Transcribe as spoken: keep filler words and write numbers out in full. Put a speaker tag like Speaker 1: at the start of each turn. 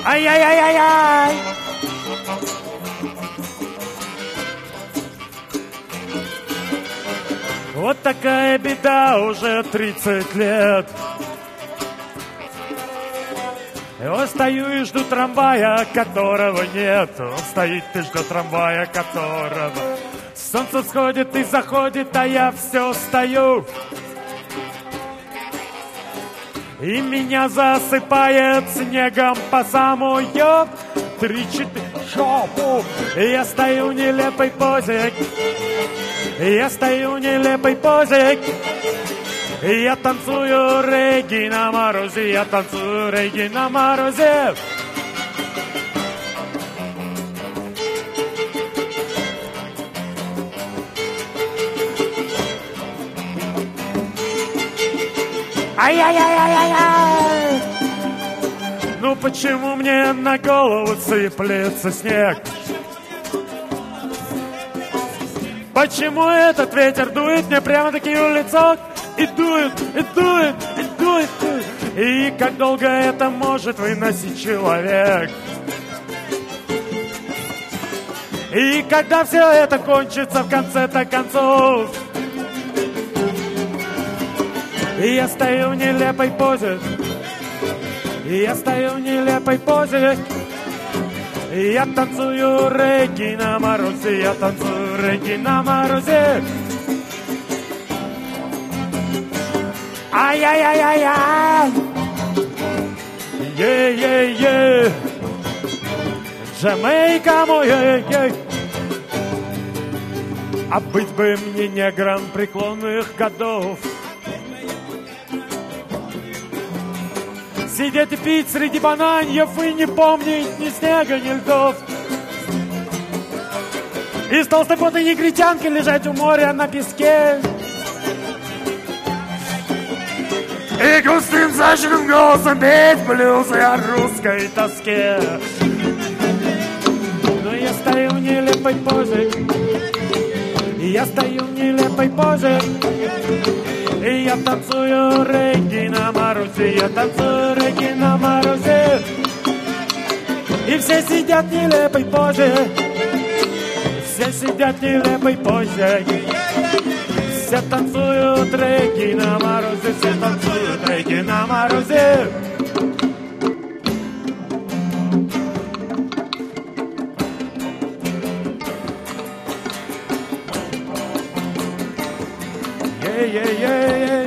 Speaker 1: Ай-яй-яй-яй-яй! Вот такая беда уже тридцать лет. Я стою и жду трамвая, которого нет. Он стоит и ждет трамвая, которого. Солнце всходит и заходит, а я все стою. И меня засыпает снегом по самую три-четыре шопу. И я стою в нелепой позе. И я стою в нелепой позе. И я танцую регги на морозе. Я танцую регги на морозе. Ай-яй-яй-яй-яй-яй! Ну почему мне на голову сыплется снег? Почему этот ветер дует мне прямо-таки в лицо? И дует, и дует, и дует, дует. И как долго это может выносить человек? И когда все это кончится в конце-то концов? И я стою в нелепой позе. И я стою в нелепой позе. И я танцую регги на морозе. Я танцую регги на морозе. Ай-яй-яй-яй-яй! Е-е-е! Джамайка моя, ей! А быть бы мне негром преклонных годов. Сидеть и пить среди бананьев и не помнить ни снега, ни льдов. И с толстой потой негритянкой лежать у моря на песке. И густым зажженным голосом петь блюзы о русской тоске. Но я стою в нелепой позе. И я стою в нелепой позе. И я танцую регги на морозе. Я танцую регги на морозе. И все сидят в нелепой позе. Все сидят в нелепой позе. Все танцуют регги на морозе. Все танцуют регги на морозе. Yeah, yeah, yeah, yeah.